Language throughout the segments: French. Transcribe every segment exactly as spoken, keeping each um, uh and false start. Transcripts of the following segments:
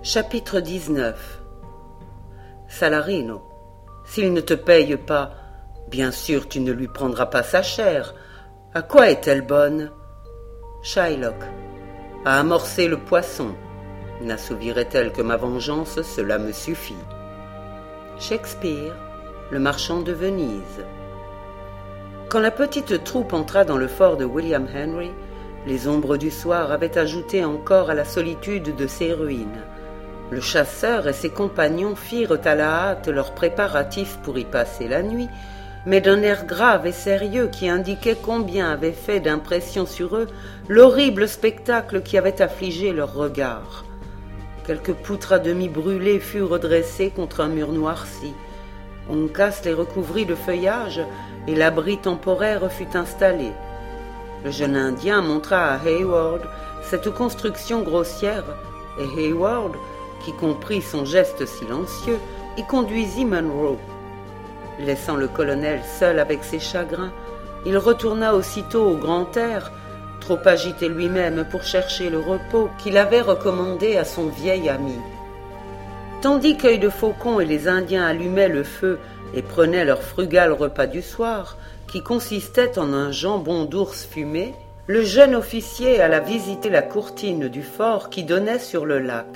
Chapitre dix-neuf. Salarino, s'il ne te paye pas, bien sûr tu ne lui prendras pas sa chair. À quoi est-elle bonne? Shylock, à amorcer le poisson. N'assouvirait-elle que ma vengeance, cela me suffit. Shakespeare, le marchand de Venise. Quand la petite troupe entra dans le fort de William Henry, les ombres du soir avaient ajouté encore à la solitude de ses ruines. Le chasseur et ses compagnons firent à la hâte leurs préparatifs pour y passer la nuit, mais d'un air grave et sérieux qui indiquait combien avait fait d'impression sur eux l'horrible spectacle qui avait affligé leurs regards. Quelques poutres à demi brûlées furent redressées contre un mur noirci. Uncas les recouvrit de feuillage et l'abri temporaire fut installé. Le jeune Indien montra à Hayward cette construction grossière, et Hayward, qui comprit son geste silencieux, y conduisit Munro. Laissant le colonel seul avec ses chagrins, il retourna aussitôt au grand air, trop agité lui-même pour chercher le repos qu'il avait recommandé à son vieil ami. Tandis qu'Œil de Faucon et les Indiens allumaient le feu et prenaient leur frugal repas du soir, qui consistait en un jambon d'ours fumé, le jeune officier alla visiter la courtine du fort qui donnait sur le lac.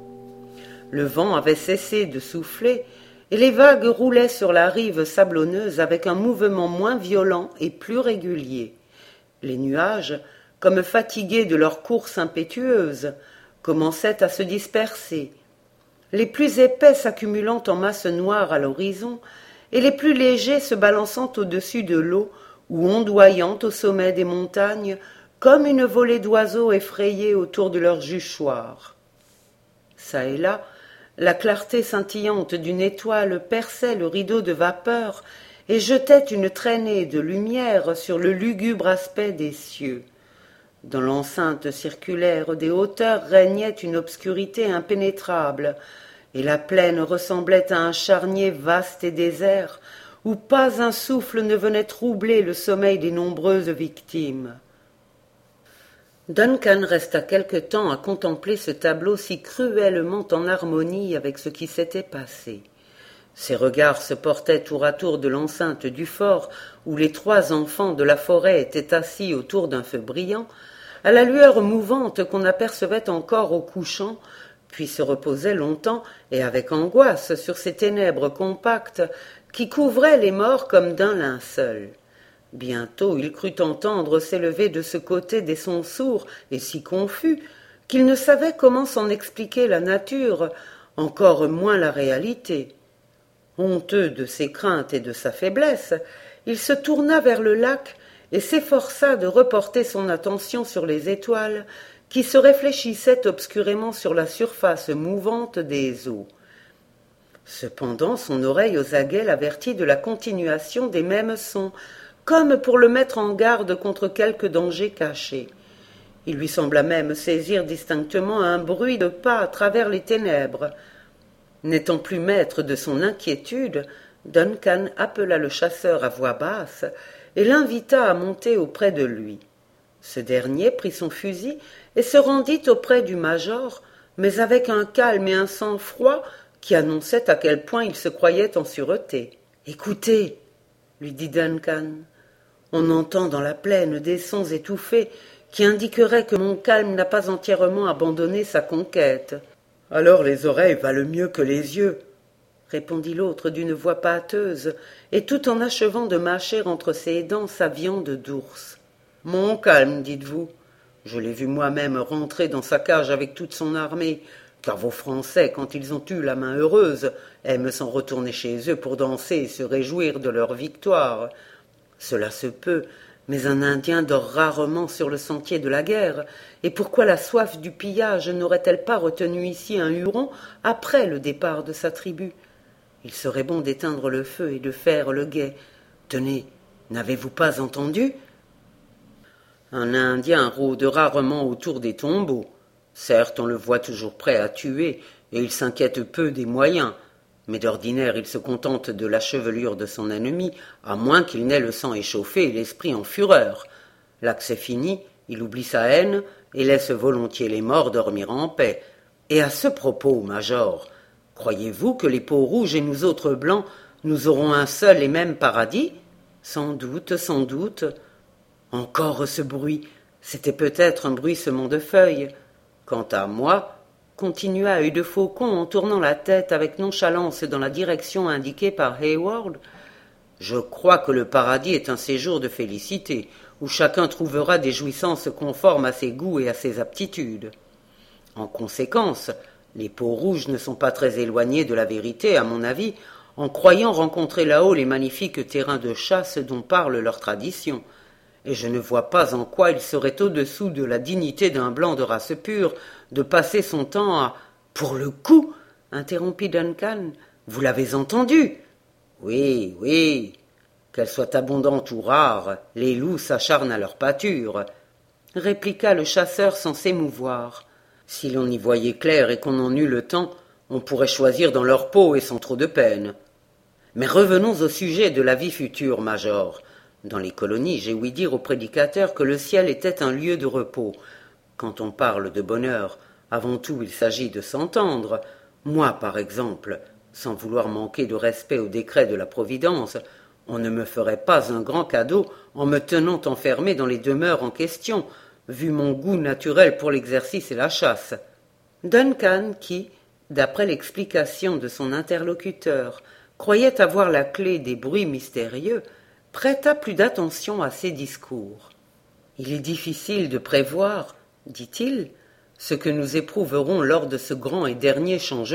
Le vent avait cessé de souffler, et les vagues roulaient sur la rive sablonneuse avec un mouvement moins violent et plus régulier. Les nuages, comme fatigués de leur course impétueuse, commençaient à se disperser, les plus épais s'accumulant en masses noires à l'horizon, et les plus légers se balançant au-dessus de l'eau ou ondoyant au sommet des montagnes, comme une volée d'oiseaux effrayés autour de leur juchoir. Çà et là, la clarté scintillante d'une étoile perçait le rideau de vapeur et jetait une traînée de lumière sur le lugubre aspect des cieux. Dans l'enceinte circulaire des hauteurs régnait une obscurité impénétrable, et la plaine ressemblait à un charnier vaste et désert, où pas un souffle ne venait troubler le sommeil des nombreuses victimes. Duncan resta quelque temps à contempler ce tableau si cruellement en harmonie avec ce qui s'était passé. Ses regards se portaient tour à tour de l'enceinte du fort, où les trois enfants de la forêt étaient assis autour d'un feu brillant, à la lueur mouvante qu'on apercevait encore au couchant, puis se reposaient longtemps et avec angoisse sur ces ténèbres compactes qui couvraient les morts comme d'un linceul. Bientôt il crut entendre s'élever de ce côté des sons sourds et si confus qu'il ne savait comment s'en expliquer la nature, encore moins la réalité. Honteux de ses craintes et de sa faiblesse, il se tourna vers le lac et s'efforça de reporter son attention sur les étoiles qui se réfléchissaient obscurément sur la surface mouvante des eaux. Cependant son oreille aux aguets l'avertit de la continuation des mêmes sons, comme pour le mettre en garde contre quelque danger caché. Il lui sembla même saisir distinctement un bruit de pas à travers les ténèbres. N'étant plus maître de son inquiétude, Duncan appela le chasseur à voix basse et l'invita à monter auprès de lui. Ce dernier prit son fusil et se rendit auprès du major, mais avec un calme et un sang-froid qui annonçaient à quel point il se croyait en sûreté. « Écoutez, » lui dit Duncan, « on entend dans la plaine des sons étouffés qui indiqueraient que Montcalm n'a pas entièrement abandonné sa conquête. »« Alors les oreilles valent mieux que les yeux, » répondit l'autre d'une voix pâteuse, et tout en achevant de mâcher entre ses dents sa viande d'ours. « Montcalm, dites-vous ? Je l'ai vu moi-même rentrer dans sa cage avec toute son armée, car vos Français, quand ils ont eu la main heureuse, aiment s'en retourner chez eux pour danser et se réjouir de leur victoire. Cela se peut, mais un Indien dort rarement sur le sentier de la guerre, et pourquoi la soif du pillage n'aurait-elle pas retenu ici un Huron après le départ de sa tribu ? Il serait bon d'éteindre le feu et de faire le guet. Tenez, n'avez-vous pas entendu ? Un Indien rôde rarement autour des tombeaux. Certes, on le voit toujours prêt à tuer, et il s'inquiète peu des moyens, mais d'ordinaire il se contente de la chevelure de son ennemi, à moins qu'il n'ait le sang échauffé et l'esprit en fureur. Là que c'est fini, il oublie sa haine et laisse volontiers les morts dormir en paix. Et à ce propos, Major, croyez-vous que les peaux-rouges et nous autres blancs, nous aurons un seul et même paradis? Sans doute, sans doute. Encore ce bruit, c'était peut-être un bruissement de feuilles. Quant à moi, continua Œil de Faucon en tournant la tête avec nonchalance dans la direction indiquée par Hayward, je crois que le paradis est un séjour de félicité, où chacun trouvera des jouissances conformes à ses goûts et à ses aptitudes. En conséquence, les peaux-rouges ne sont pas très éloignés de la vérité, à mon avis, en croyant rencontrer là-haut les magnifiques terrains de chasse dont parle leur tradition. Et je ne vois pas en quoi il serait au-dessous de la dignité d'un blanc de race pure de passer son temps à... « Pour le coup, interrompit Duncan, vous l'avez entendu? Oui, oui. Qu'elles soient abondantes ou rares, les loups s'acharnent à leur pâture, répliqua le chasseur sans s'émouvoir. Si l'on y voyait clair et qu'on en eût le temps, on pourrait choisir dans leur peau et sans trop de peine. Mais revenons au sujet de la vie future, Major. Dans les colonies, j'ai ouï dire aux prédicateurs que le ciel était un lieu de repos. Quand on parle de bonheur, avant tout il s'agit de s'entendre. Moi, par exemple, sans vouloir manquer de respect au décret de la Providence, on ne me ferait pas un grand cadeau en me tenant enfermé dans les demeures en question, vu mon goût naturel pour l'exercice et la chasse. Duncan, qui, d'après l'explication de son interlocuteur, croyait avoir la clé des bruits mystérieux, prêta plus d'attention à ses discours. « Il est difficile de prévoir, dit-il, ce que nous éprouverons lors de ce grand et dernier changement. »«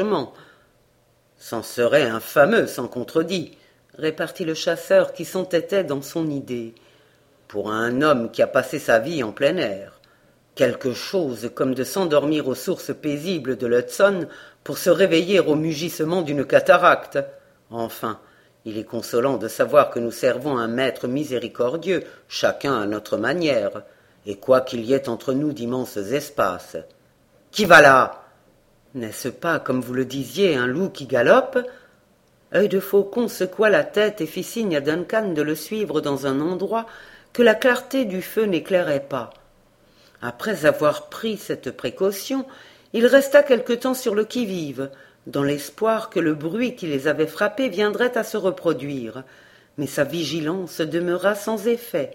C'en serait un fameux, sans contredit, » répartit le chasseur qui s'entêtait dans son idée. « Pour un homme qui a passé sa vie en plein air. Quelque chose comme de s'endormir aux sources paisibles de l'Hudson pour se réveiller au mugissement d'une cataracte. Enfin, il est consolant de savoir que nous servons un maître miséricordieux, chacun à notre manière, et quoi qu'il y ait entre nous d'immenses espaces. Qui va là? N'est-ce pas, comme vous le disiez, un loup qui galope? » Œil de Faucon secoua la tête et fit signe à Duncan de le suivre dans un endroit que la clarté du feu n'éclairait pas. Après avoir pris cette précaution, il resta quelque temps sur le qui-vive, dans l'espoir que le bruit qui les avait frappés viendrait à se reproduire, mais sa vigilance demeura sans effet.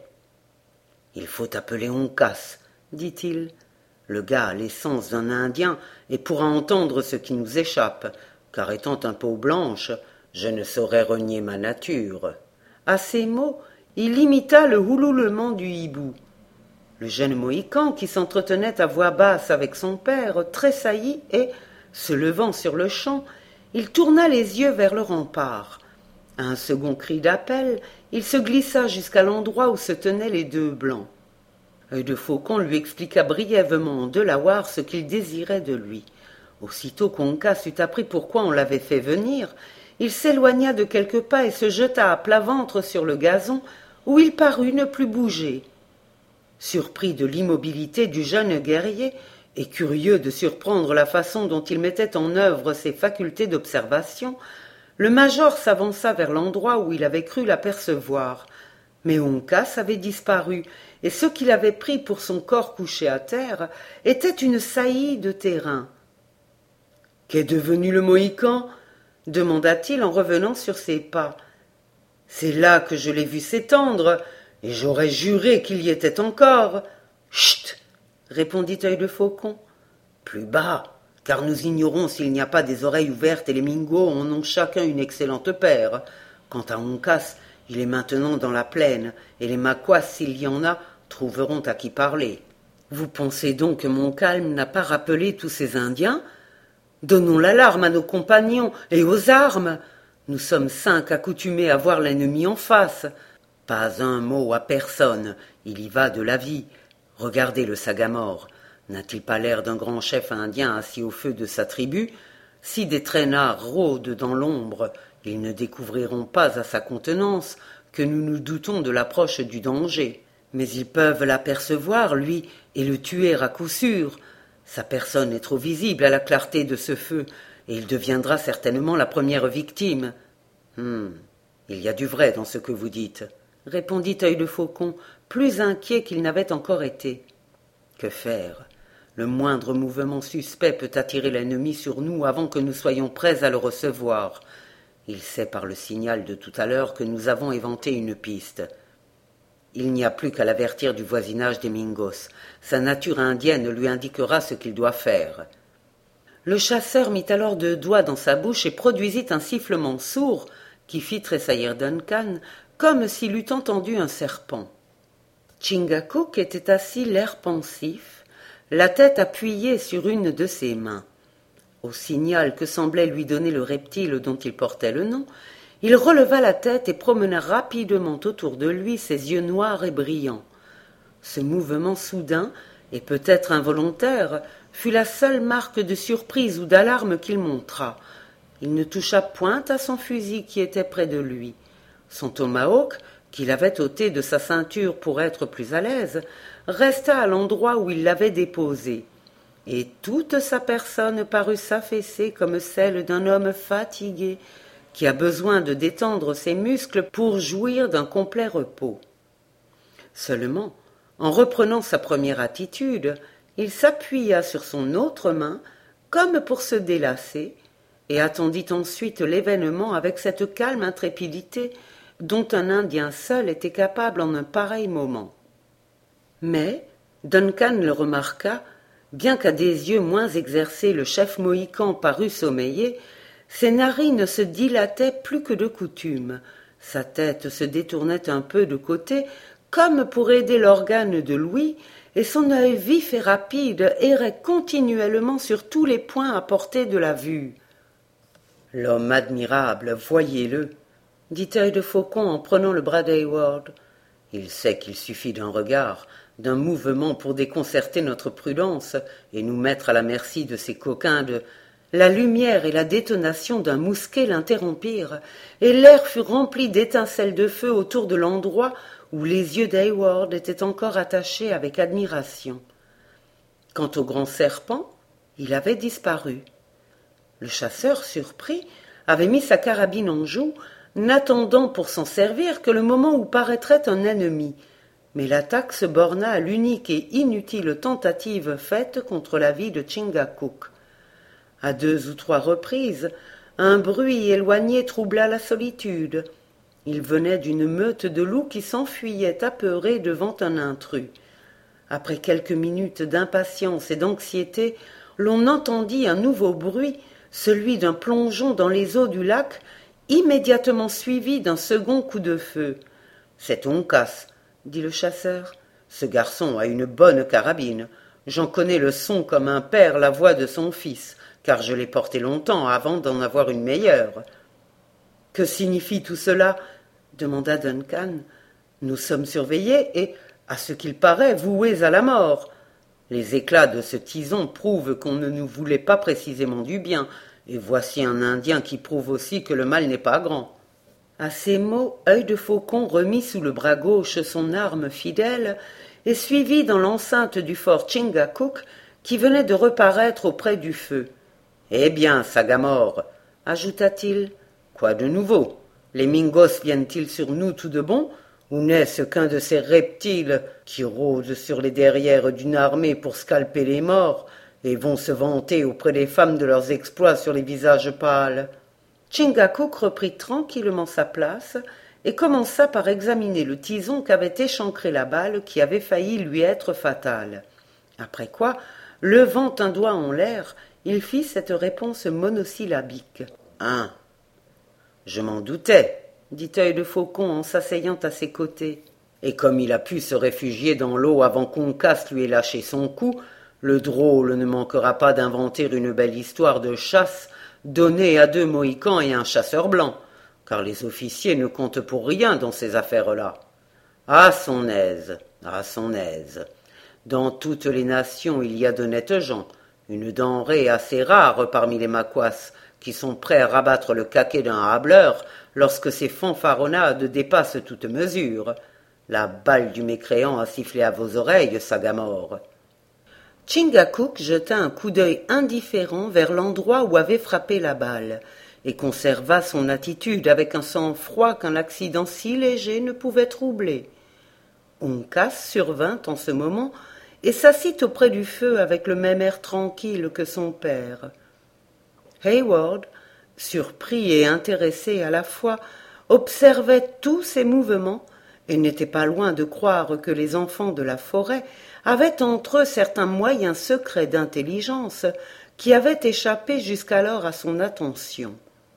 « Il faut appeler Uncas, dit-il. Le gars a l'essence d'un Indien et pourra entendre ce qui nous échappe, car étant un peau blanche, je ne saurais renier ma nature. » À ces mots, il imita le houloulement du hibou. Le jeune Mohican, qui s'entretenait à voix basse avec son père, tressaillit et, se levant sur le champ, il tourna les yeux vers le rempart. À un second cri d'appel, il se glissa jusqu'à l'endroit où se tenaient les deux blancs. Œil de Faucon lui expliqua brièvement en Delaware ce qu'il désirait de lui. Aussitôt qu'Uncas eut appris pourquoi on l'avait fait venir, il s'éloigna de quelques pas et se jeta à plat ventre sur le gazon, où il parut ne plus bouger. Surpris de l'immobilité du jeune guerrier, et curieux de surprendre la façon dont il mettait en œuvre ses facultés d'observation, le major s'avança vers l'endroit où il avait cru l'apercevoir. Mais Uncas avait disparu, et ce qu'il avait pris pour son corps couché à terre était une saillie de terrain. « Qu'est devenu le Mohican » demanda-t-il en revenant sur ses pas. « C'est là que je l'ai vu s'étendre, et j'aurais juré qu'il y était encore. »« Chut !» répondit Œil de Faucon. « Plus bas, car nous ignorons s'il n'y a pas des oreilles ouvertes et les Mingos en ont chacun une excellente paire. Quant à Uncas, il est maintenant dans la plaine, et les Maquas, s'il y en a, trouveront à qui parler. Vous pensez donc que Montcalm n'a pas rappelé tous ces Indiens? Donnons l'alarme à nos compagnons et aux armes. Nous sommes cinq accoutumés à voir l'ennemi en face. Pas un mot à personne, il y va de la vie. Regardez le Sagamore. N'a-t-il pas l'air d'un grand chef indien assis au feu de sa tribu? Si des traînards rôdent dans l'ombre, ils ne découvriront pas à sa contenance que nous nous doutons de l'approche du danger. Mais ils peuvent l'apercevoir, lui, et le tuer à coup sûr. Sa personne est trop visible à la clarté de ce feu, et il deviendra certainement la première victime. Hum, il y a du vrai dans ce que vous dites, répondit Œil de Faucon, plus inquiet qu'il n'avait encore été. Que faire? Le moindre mouvement suspect peut attirer l'ennemi sur nous avant que nous soyons prêts à le recevoir. Il sait par le signal de tout à l'heure que nous avons éventé une piste. Il n'y a plus qu'à l'avertir du voisinage des Mingos. Sa nature indienne lui indiquera ce qu'il doit faire. » Le chasseur mit alors deux doigts dans sa bouche et produisit un sifflement sourd qui fit tressaillir Duncan, comme s'il eût entendu un serpent. Chingachgook était assis l'air pensif, la tête appuyée sur une de ses mains. Au signal que semblait lui donner le reptile dont il portait le nom, il releva la tête et promena rapidement autour de lui ses yeux noirs et brillants. Ce mouvement soudain, et peut-être involontaire, fut la seule marque de surprise ou d'alarme qu'il montra. Il ne toucha point à son fusil qui était près de lui. Son tomahawk, qu'il avait ôté de sa ceinture pour être plus à l'aise, resta à l'endroit où il l'avait déposé, et toute sa personne parut s'affaisser comme celle d'un homme fatigué qui a besoin de détendre ses muscles pour jouir d'un complet repos. Seulement, en reprenant sa première attitude, il s'appuya sur son autre main comme pour se délasser et attendit ensuite l'événement avec cette calme intrépidité dont un Indien seul était capable en un pareil moment. Mais, Duncan le remarqua, bien qu'à des yeux moins exercés le chef mohican parût sommeiller, ses narines se dilataient plus que de coutume, sa tête se détournait un peu de côté, comme pour aider l'organe de l'ouïe, et son œil vif et rapide errait continuellement sur tous les points à portée de la vue. « L'homme admirable, voyez-le » dit Œil de Faucon en prenant le bras d'Hayward. « Il sait qu'il suffit d'un regard, d'un mouvement pour déconcerter notre prudence et nous mettre à la merci de ces coquins de... » La lumière et la détonation d'un mousquet l'interrompirent, et l'air fut rempli d'étincelles de feu autour de l'endroit où les yeux d'Hayward étaient encore attachés avec admiration. Quant au grand serpent, il avait disparu. Le chasseur, surpris, avait mis sa carabine en joue, n'attendant pour s'en servir que le moment où paraîtrait un ennemi. Mais l'attaque se borna à l'unique et inutile tentative faite contre la vie de Chingachgook. À deux ou trois reprises, un bruit éloigné troubla la solitude. Il venait d'une meute de loups qui s'enfuyaient apeurés devant un intrus. Après quelques minutes d'impatience et d'anxiété, l'on entendit un nouveau bruit, celui d'un plongeon dans les eaux du lac, immédiatement suivi d'un second coup de feu. « C'est Uncas, » dit le chasseur. « Ce garçon a une bonne carabine. J'en connais le son comme un père la voix de son fils, car je l'ai porté longtemps avant d'en avoir une meilleure. »« Que signifie tout cela ?» demanda Duncan. « Nous sommes surveillés et, à ce qu'il paraît, voués à la mort. Les éclats de ce tison prouvent qu'on ne nous voulait pas précisément du bien, et voici un Indien qui prouve aussi que le mal n'est pas grand. » À ces mots, Œil de Faucon remit sous le bras gauche son arme fidèle et suivit dans l'enceinte du fort Chingachgook qui venait de reparaître auprès du feu. « Eh bien, Sagamore, ajouta-t-il, quoi de nouveau? Les Mingos viennent-ils sur nous tout de bon, ou n'est-ce qu'un de ces reptiles qui rôdent sur les derrières d'une armée pour scalper les morts et vont se vanter auprès des femmes de leurs exploits sur les visages pâles ?» Chingachgook reprit tranquillement sa place et commença par examiner le tison qu'avait échancré la balle qui avait failli lui être fatale. Après quoi, levant un doigt en l'air, il fit cette réponse monosyllabique. « Un. »« Je m'en doutais, » dit Œil de Faucon en s'asseyant à ses côtés. « Et comme il a pu se réfugier dans l'eau avant qu'Uncas lui ait lâché son coup, le drôle ne manquera pas d'inventer une belle histoire de chasse donnée à deux Mohicans et un chasseur blanc, car les officiers ne comptent pour rien dans ces affaires-là. À son aise, à son aise. Dans toutes les nations il y a d'honnêtes gens, une denrée assez rare parmi les Maquas, qui sont prêts à rabattre le caquet d'un hableur lorsque ses fanfaronnades dépassent toute mesure. La balle du mécréant a sifflé à vos oreilles, Sagamore. » Chingachgook jeta un coup d'œil indifférent vers l'endroit où avait frappé la balle, et conserva son attitude avec un sang-froid qu'un accident si léger ne pouvait troubler. Uncas survint en ce moment, et s'assit auprès du feu avec le même air tranquille que son père. Hayward, surpris et intéressé à la fois, observait tous ses mouvements et n'était pas loin de croire que les enfants de la forêt avaient entre eux certains moyens secrets d'intelligence qui avaient échappé jusqu'alors à son attention.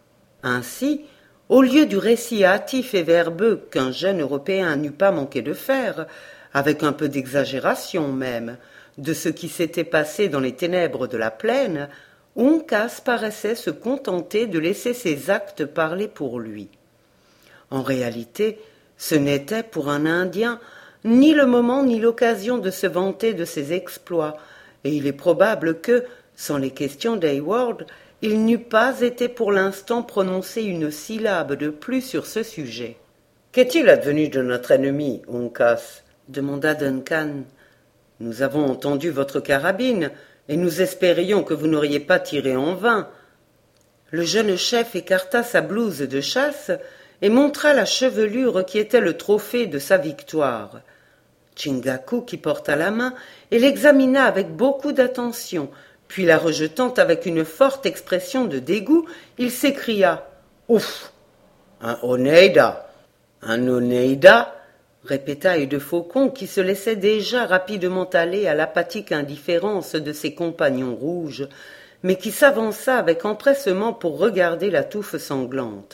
Ainsi, au lieu du récit hâtif et verbeux qu'un jeune Européen n'eût pas manqué de faire, avec un peu d'exagération même, de ce qui s'était passé dans les ténèbres de la plaine, Uncas paraissait se contenter de laisser ses actes parler pour lui. En réalité, ce n'était pour un Indien ni le moment ni l'occasion de se vanter de ses exploits, et il est probable que, sans les questions d'Hayward, il n'eût pas été pour l'instant prononcé une syllabe de plus sur ce sujet. « Qu'est-il advenu de notre ennemi, Uncas » demanda Duncan. « Nous avons entendu votre carabine, et nous espérions que vous n'auriez pas tiré en vain. » Le jeune chef écarta sa blouse de chasse et montra la chevelure qui était le trophée de sa victoire. Chingaku qui porta la main et l'examina avec beaucoup d'attention, puis la rejetant avec une forte expression de dégoût, il s'écria « Ouf ! Un Oneida ! Un Oneida !» répéta Œil de Faucon qui se laissait déjà rapidement aller à l'apathique indifférence de ses compagnons rouges, mais qui s'avança avec empressement pour regarder la touffe sanglante.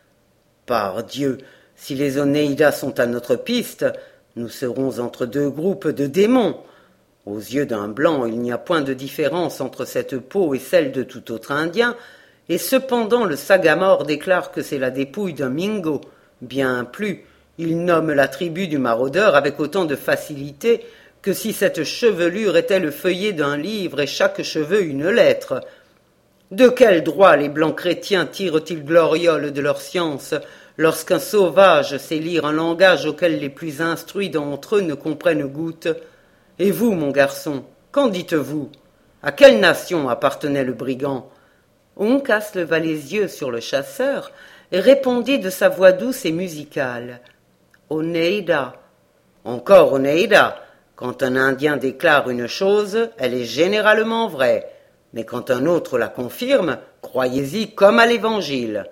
« Par Dieu, si les Onéidas sont à notre piste, nous serons entre deux groupes de démons. Aux yeux d'un blanc, il n'y a point de différence entre cette peau et celle de tout autre Indien, et cependant le Sagamore déclare que c'est la dépouille d'un Mingo. Bien plus, il nomme la tribu du maraudeur avec autant de facilité que si cette chevelure était le feuillet d'un livre et chaque cheveu une lettre. De quel droit les blancs chrétiens tirent-ils gloriole de leur science lorsqu'un sauvage sait lire un langage auquel les plus instruits d'entre eux ne comprennent goutte? Et vous, mon garçon, qu'en dites-vous? À quelle nation appartenait le brigand? Uncas leva les yeux sur le chasseur et répondit de sa voix douce et musicale. Oneida. Encore Oneida. Quand un Indien déclare une chose, elle est généralement vraie. Mais quand un autre la confirme, croyez-y comme à l'Évangile.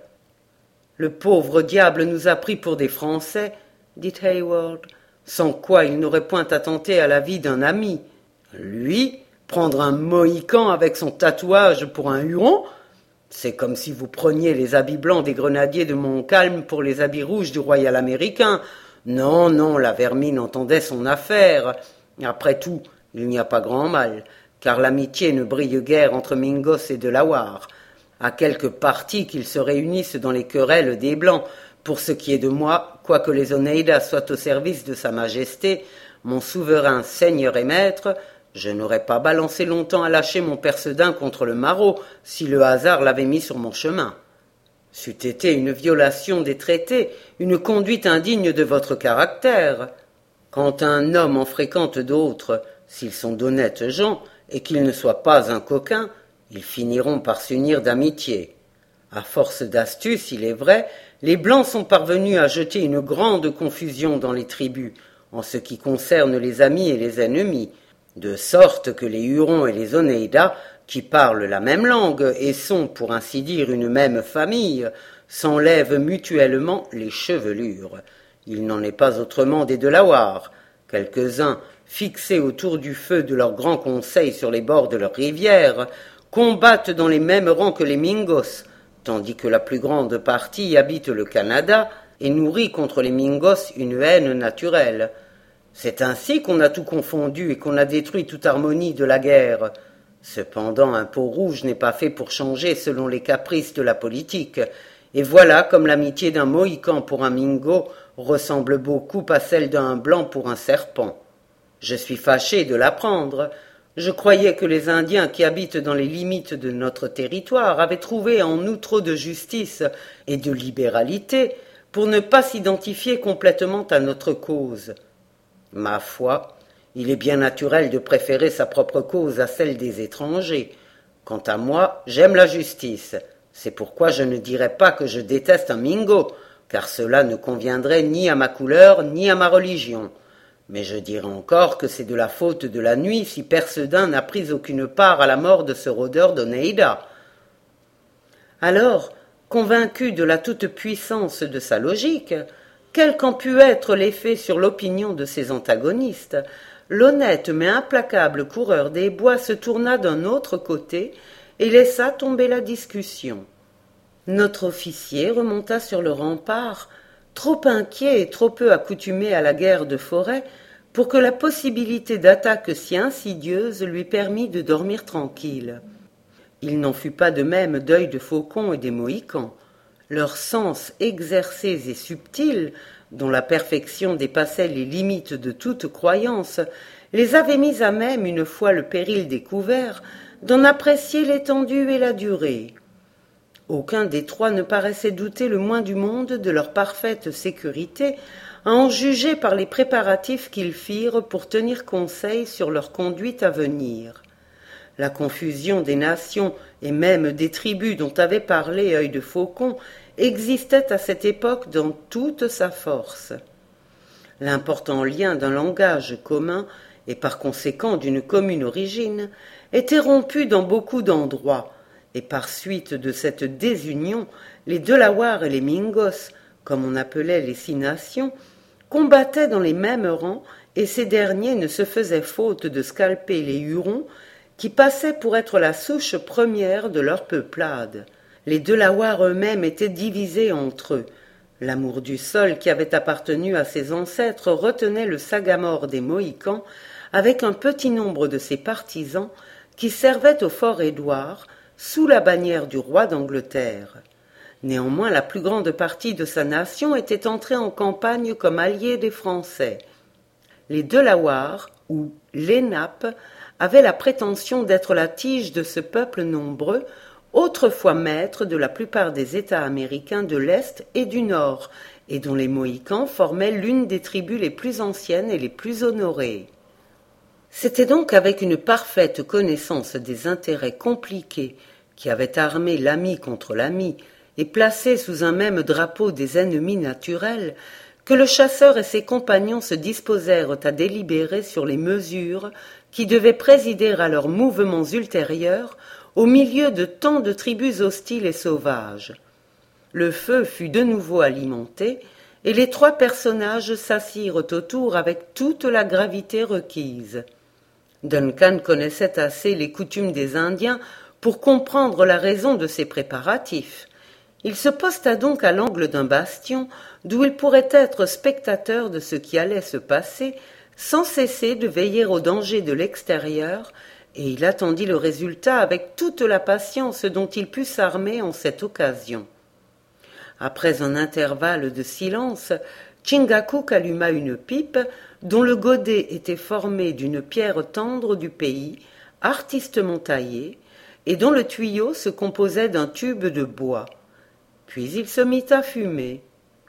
Le pauvre diable nous a pris pour des Français, dit Hayward, sans quoi il n'aurait point attenté à la vie d'un ami. Lui, prendre un Mohican avec son tatouage pour un Huron, c'est comme si vous preniez les habits blancs des grenadiers de Montcalm pour les habits rouges du Royal américain. Non, non, la vermine entendait son affaire. Après tout, il n'y a pas grand mal, car l'amitié ne brille guère entre Mingos et Delawares. À quelque parti qu'ils se réunissent dans les querelles des Blancs. Pour ce qui est de moi, quoique les Onéidas soient au service de sa majesté, mon souverain seigneur et maître, je n'aurais pas balancé longtemps à lâcher mon percedin contre le maraud si le hasard l'avait mis sur mon chemin. C'eût été une violation des traités, une conduite indigne de votre caractère. Quand un homme en fréquente d'autres, s'ils sont d'honnêtes gens, et qu'ils ne soient pas un coquin, ils finiront par s'unir d'amitié. À force d'astuce, il est vrai, les Blancs sont parvenus à jeter une grande confusion dans les tribus, en ce qui concerne les amis et les ennemis, de sorte que les Hurons et les Onéidas, qui parlent la même langue et sont, pour ainsi dire, une même famille, s'enlèvent mutuellement les chevelures. Il n'en est pas autrement des Delawares. Quelques-uns, fixés autour du feu de leur grand conseil sur les bords de leur rivière, combattent dans les mêmes rangs que les Mingos, tandis que la plus grande partie habite le Canada et nourrit contre les Mingos une haine naturelle. C'est ainsi qu'on a tout confondu et qu'on a détruit toute harmonie de la guerre. Cependant, un peau rouge n'est pas fait pour changer selon les caprices de la politique, et voilà comme l'amitié d'un Mohican pour un Mingo ressemble beaucoup à celle d'un blanc pour un serpent. Je suis fâché de l'apprendre. Je croyais que les Indiens qui habitent dans les limites de notre territoire avaient trouvé en nous trop de justice et de libéralité pour ne pas s'identifier complètement à notre cause. Ma foi, il est bien naturel de préférer sa propre cause à celle des étrangers. Quant à moi, j'aime la justice. C'est pourquoi je ne dirais pas que je déteste un Mingo, car cela ne conviendrait ni à ma couleur ni à ma religion. Mais je dirais encore que c'est de la faute de la nuit si Percedin n'a pris aucune part à la mort de ce rôdeur d'Oneida. » Alors, convaincu de la toute-puissance de sa logique, quel qu'en pût être l'effet sur l'opinion de ses antagonistes, l'honnête mais implacable coureur des bois se tourna d'un autre côté et laissa tomber la discussion. Notre officier remonta sur le rempart, trop inquiet et trop peu accoutumé à la guerre de forêt pour que la possibilité d'attaque si insidieuse lui permît de dormir tranquille. Il n'en fut pas de même d'Œil de Faucon et des Mohicans. Leurs sens exercés et subtils, dont la perfection dépassait les limites de toute croyance, les avaient mis à même, une fois le péril découvert, d'en apprécier l'étendue et la durée. Aucun des trois ne paraissait douter le moins du monde de leur parfaite sécurité, à en juger par les préparatifs qu'ils firent pour tenir conseil sur leur conduite à venir. La confusion des nations et même des tribus dont avait parlé Œil de Faucon existait à cette époque dans toute sa force. L'important lien d'un langage commun, et par conséquent d'une commune origine, était rompu dans beaucoup d'endroits, et par suite de cette désunion, les Delawares et les Mingos, comme on appelait les six nations, combattaient dans les mêmes rangs, et ces derniers ne se faisaient faute de scalper les Hurons, qui passaient pour être la souche première de leur peuplade. Les Delawares eux-mêmes étaient divisés entre eux. L'amour du sol qui avait appartenu à ses ancêtres retenait le sagamore des Mohicans, avec un petit nombre de ses partisans, qui servaient au fort Édouard, sous la bannière du roi d'Angleterre. Néanmoins, la plus grande partie de sa nation était entrée en campagne comme alliée des Français. Les Delawares, ou Lenapes, avaient la prétention d'être la tige de ce peuple nombreux, autrefois maître de la plupart des États américains de l'Est et du Nord, et dont les Mohicans formaient l'une des tribus les plus anciennes et les plus honorées. C'était donc avec une parfaite connaissance des intérêts compliqués qui avaient armé l'ami contre l'ami et placé sous un même drapeau des ennemis naturels que le chasseur et ses compagnons se disposèrent à délibérer sur les mesures qui devaient présider à leurs mouvements ultérieurs au milieu de tant de tribus hostiles et sauvages. Le feu fut de nouveau alimenté, et les trois personnages s'assirent autour avec toute la gravité requise. Duncan connaissait assez les coutumes des Indiens pour comprendre la raison de ces préparatifs. Il se posta donc à l'angle d'un bastion, d'où il pourrait être spectateur de ce qui allait se passer, sans cesser de veiller au danger de l'extérieur, et il attendit le résultat avec toute la patience dont il put s'armer en cette occasion. Après un intervalle de silence, Chingachgook alluma une pipe, dont le godet était formé d'une pierre tendre du pays, artistement taillée, et dont le tuyau se composait d'un tube de bois. Puis il se mit à fumer.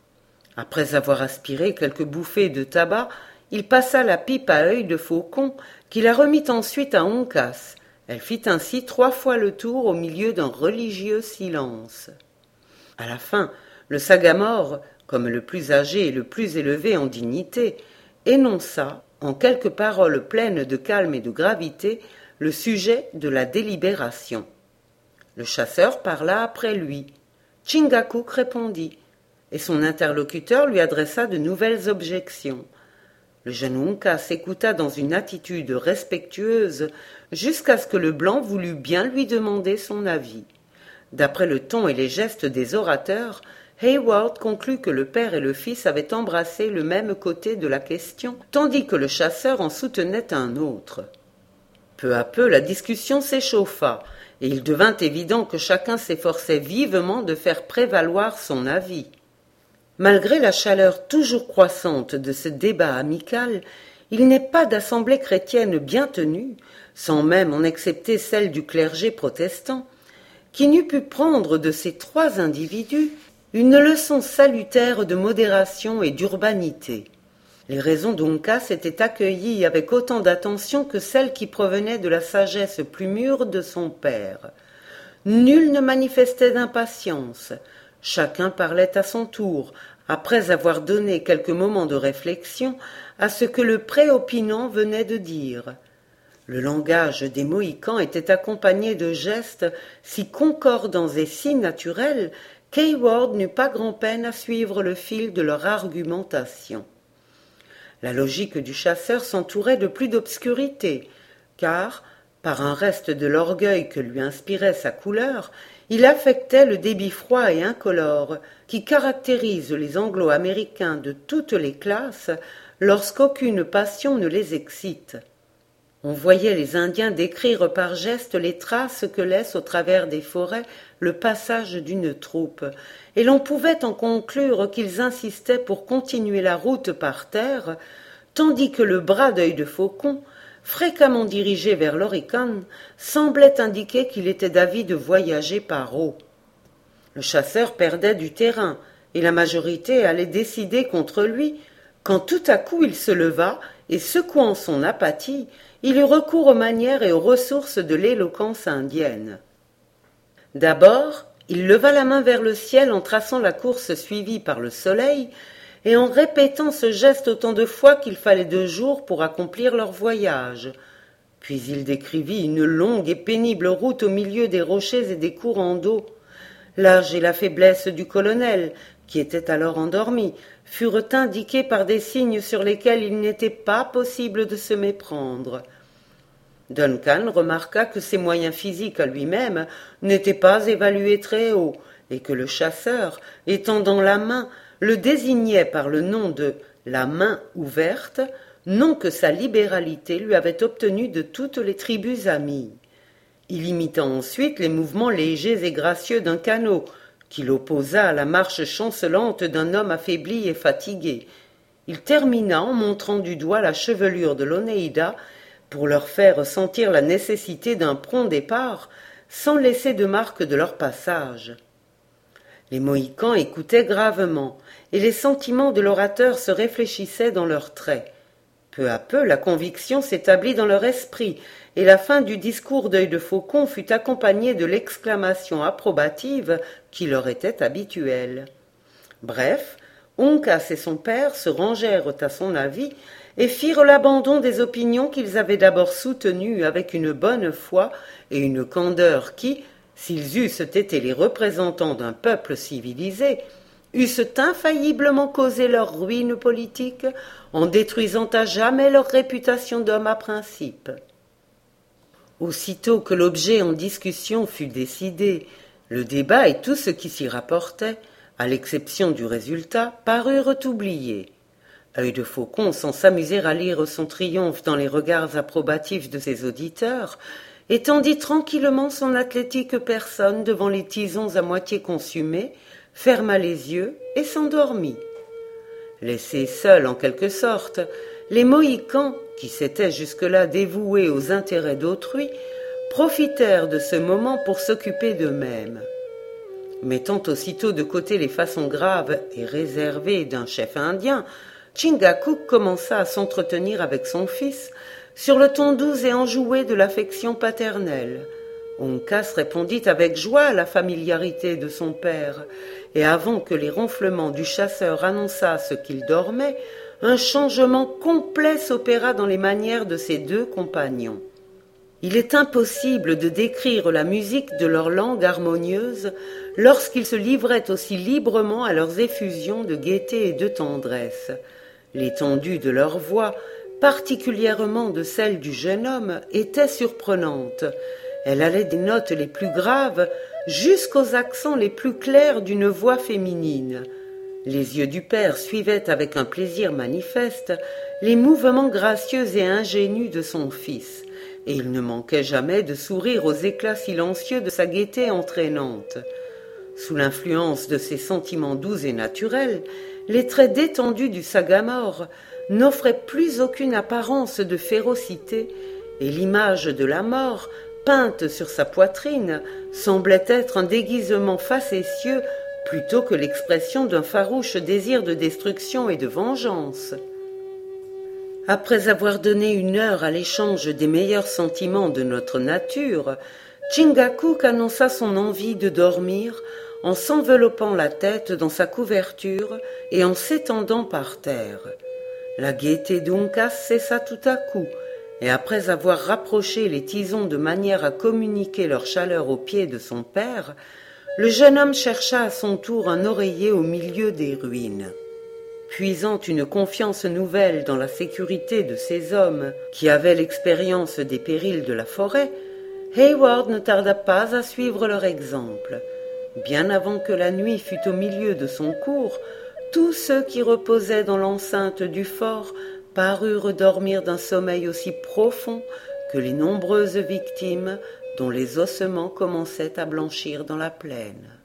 Après avoir aspiré quelques bouffées de tabac, il passa la pipe à Œil de Faucon, qui la remit ensuite à Uncas. Elle fit ainsi trois fois le tour au milieu d'un religieux silence. À la fin, le sagamore, comme le plus âgé et le plus élevé en dignité, énonça, en quelques paroles pleines de calme et de gravité, le sujet de la délibération. Le chasseur parla après lui. Chingachgook répondit, et son interlocuteur lui adressa de nouvelles objections. Le jeune Uncas écouta dans une attitude respectueuse jusqu'à ce que le blanc voulût bien lui demander son avis. D'après le ton et les gestes des orateurs, Heyward conclut que le père et le fils avaient embrassé le même côté de la question, tandis que le chasseur en soutenait un autre. Peu à peu, la discussion s'échauffa, et il devint évident que chacun s'efforçait vivement de faire prévaloir son avis. Malgré la chaleur toujours croissante de ce débat amical, il n'est pas d'assemblée chrétienne bien tenue, sans même en excepter celle du clergé protestant, qui n'eût pu prendre de ces trois individus une leçon salutaire de modération et d'urbanité. Les raisons d'Uncas étaient accueillies avec autant d'attention que celles qui provenaient de la sagesse plus mûre de son père. Nul ne manifestait d'impatience. Chacun parlait à son tour, après avoir donné quelques moments de réflexion à ce que le préopinant venait de dire. Le langage des Mohicans était accompagné de gestes si concordants et si naturels qu'Hayward n'eut pas grand-peine à suivre le fil de leur argumentation. La logique du chasseur s'entourait de plus d'obscurité, car, par un reste de l'orgueil que lui inspirait sa couleur, il affectait le débit froid et incolore qui caractérise les anglo-américains de toutes les classes lorsqu'aucune passion ne les excite. On voyait les Indiens décrire par gestes les traces que laisse au travers des forêts le passage d'une troupe, et l'on pouvait en conclure qu'ils insistaient pour continuer la route par terre, tandis que le bras d'œil de faucon, fréquemment dirigé vers l'Horican, semblait indiquer qu'il était d'avis de voyager par eau. Le chasseur perdait du terrain, et la majorité allait décider contre lui, quand tout à coup il se leva, et secouant son apathie, il eut recours aux manières et aux ressources de l'éloquence indienne. D'abord, il leva la main vers le ciel en traçant la course suivie par le soleil et en répétant ce geste autant de fois qu'il fallait deux jours pour accomplir leur voyage. Puis il décrivit une longue et pénible route au milieu des rochers et des courants d'eau. L'âge et la faiblesse du colonel, qui était alors endormi, furent indiqués par des signes sur lesquels il n'était pas possible de se méprendre. Duncan remarqua que ses moyens physiques à lui-même n'étaient pas évalués très haut, et que le chasseur, étendant la main, le désignait par le nom de « la main ouverte », nom que sa libéralité lui avait obtenu de toutes les tribus amies. Il imita ensuite les mouvements légers et gracieux d'un canot, qu'il opposa à la marche chancelante d'un homme affaibli et fatigué. Il termina en montrant du doigt la chevelure de l'Onéida pour leur faire sentir la nécessité d'un prompt départ, sans laisser de marque de leur passage. Les Mohicans écoutaient gravement, et les sentiments de l'orateur se réfléchissaient dans leurs traits. Peu à peu, la conviction s'établit dans leur esprit, et la fin du discours d'Œil de Faucon fut accompagnée de l'exclamation approbative qui leur était habituelle. Bref, Uncas et son père se rangèrent à son avis et firent l'abandon des opinions qu'ils avaient d'abord soutenues avec une bonne foi et une candeur qui, s'ils eussent été les représentants d'un peuple civilisé, eussent infailliblement causé leur ruine politique en détruisant à jamais leur réputation d'hommes à principe. Aussitôt que l'objet en discussion fut décidé, le débat et tout ce qui s'y rapportait, à l'exception du résultat, parurent oubliés. Œil de Faucon, sans s'amuser à lire son triomphe dans les regards approbatifs de ses auditeurs, étendit tranquillement son athlétique personne devant les tisons à moitié consumés, ferma les yeux et s'endormit. Laissés seuls en quelque sorte, les Mohicans, qui s'étaient jusque-là dévoués aux intérêts d'autrui, profitèrent de ce moment pour s'occuper d'eux-mêmes. Mettant aussitôt de côté les façons graves et réservées d'un chef indien, Chingachgook commença à s'entretenir avec son fils sur le ton doux et enjoué de l'affection paternelle. Uncas répondit avec joie à la familiarité de son père, et avant que les ronflements du chasseur annonçassent qu'il dormait, un changement complet s'opéra dans les manières de ses deux compagnons. Il est impossible de décrire la musique de leur langue harmonieuse lorsqu'ils se livraient aussi librement à leurs effusions de gaieté et de tendresse. L'étendue de leur voix, particulièrement de celle du jeune homme, était surprenante. Elle allait des notes les plus graves jusqu'aux accents les plus clairs d'une voix féminine. Les yeux du père suivaient avec un plaisir manifeste les mouvements gracieux et ingénus de son fils, et il ne manquait jamais de sourire aux éclats silencieux de sa gaieté entraînante. Sous l'influence de ces sentiments doux et naturels, les traits détendus du sagamore n'offraient plus aucune apparence de férocité, et l'image de la mort, peinte sur sa poitrine, semblait être un déguisement facétieux plutôt que l'expression d'un farouche désir de destruction et de vengeance. Après avoir donné une heure à l'échange des meilleurs sentiments de notre nature, Chingachgook annonça son envie de dormir en s'enveloppant la tête dans sa couverture et en s'étendant par terre. La gaieté d'Uncas cessa tout à coup, et après avoir rapproché les tisons de manière à communiquer leur chaleur aux pieds de son père, le jeune homme chercha à son tour un oreiller au milieu des ruines. Puisant une confiance nouvelle dans la sécurité de ces hommes qui avaient l'expérience des périls de la forêt, Hayward ne tarda pas à suivre leur exemple. Bien avant que la nuit fût au milieu de son cours, tous ceux qui reposaient dans l'enceinte du fort parurent dormir d'un sommeil aussi profond que les nombreuses victimes dont les ossements commençaient à blanchir dans la plaine.